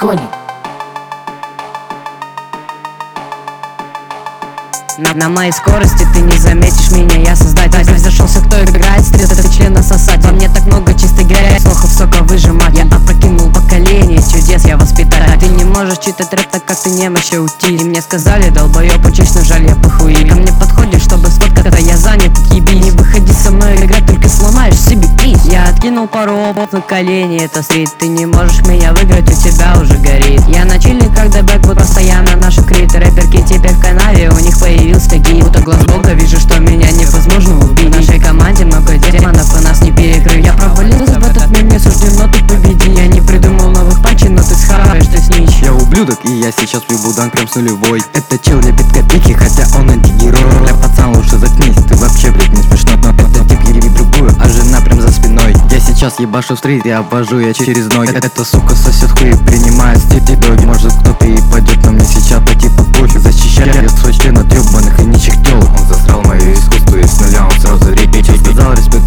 Кони. На моей скорости ты не заметишь меня, я создатель. Зашелся, кто играет, стрелы члена сосать. Во мне так много чистой грязи, слухов сока выжимать. Я опрокинул поколение чудес, я воспитатель. Ты не можешь читать рэп, так как ты немощи утиль. И мне сказали, долбоёб, учись, но жаль, я похуй. Ко мне подходишь, чтобы сфоткать, когда я занят, еби. Не выходи со мной играть, только сломаешь себе пись. Я откинул пару опов на колени, это стрит. Ты не можешь меня выиграть, у тебя уже горит. Я на чили, когда бэкбут, постоянно наши криты. Рэперки теперь в канаве, у них появился гей. Будто глаз бога, вижу, что меня невозможно убить. В нашей команде много демонов, и нас не перекрыть. Я провалился в этот мир, мне суждено, ты победи. Я не придумал новых патчей, но ты схаваешь, ты снич. Я ублюдок, и я сейчас въебу данк прям с нулевой. Это чел лепит копейки, хотя он антигерой. Бля, пацан, лучше заткнись, ты вообще, блядь, не смешно. Но это тип ебит другую, а жена прям за спиной. Я сейчас ебашу в стрит, я обвожу я через ноги. Эта сука сосет хуй и принимает степи доги. Может кто-то и пойдет, но мне сейчас по типу пофиг. Защищаю я свой член от ёбаных и ничих тёлок. Он засрал мое искусство, и с нуля он сразу репетит. Сказал респект